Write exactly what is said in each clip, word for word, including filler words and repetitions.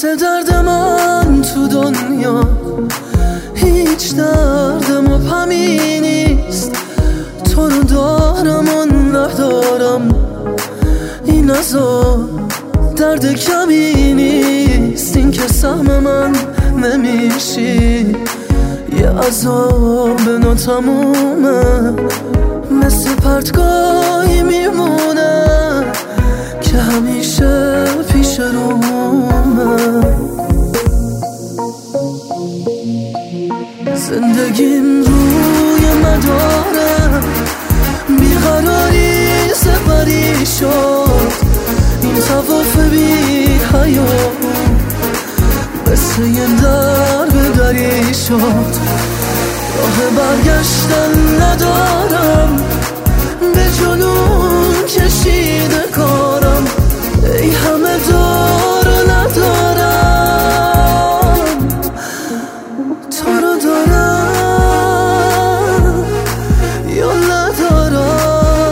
مثل درد من تو دنیا هیچ درد مبهمی نیست. تو رو دارم و ندارم، این عذاب درد کمی نیست. این که سهم من نمیشی یه عذاب ناتمومه، مثل پرتگاهی میمونه که همیشه پیش رومه. زندگیم روی مداره بیقراری سپری شد، این طواف بی حیات مثل یه درب دری شد. راه برگشتن ندارم، به جنون کشیده کارم، ای همه دار ندارم. تو رو دارم یا ندارم.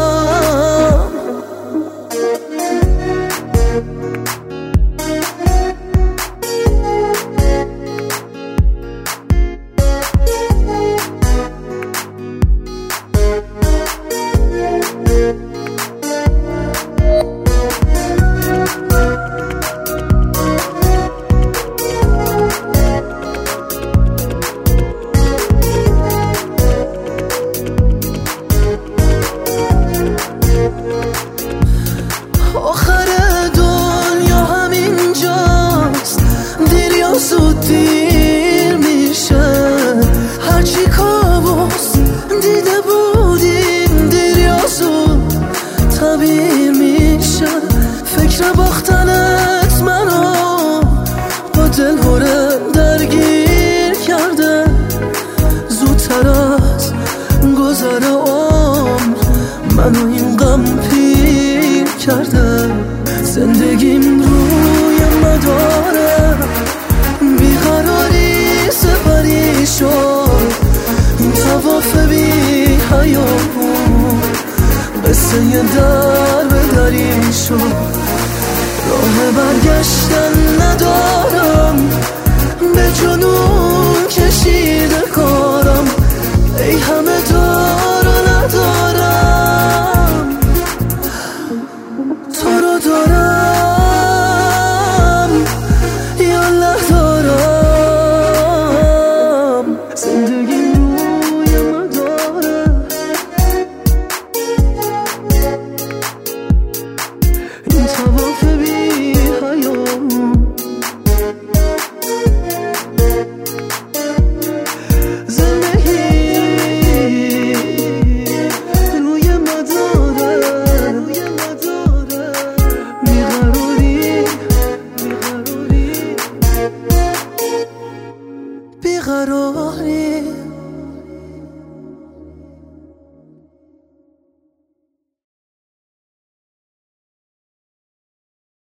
آخر دنیا همینجاست، دیر یا زود دیر میشه. هرچی کابوس دیده بودیم دیر یا زود تعبیر میشه. فکر باختنت منو با دلهوره درگیر کرده، زودتر از گذر عمر منو این غم پیر کرده. زندگیم روی مداره بیقراری سپری شد، این طواف بی حیات مثل یه درب دری شد. راه برگشتن ندارم، به جنون کشیده کارم، ای همه دار ندارم. تو رو دارم یا ندارم. زندگی روی مداره این طواف بی حیات بیقراری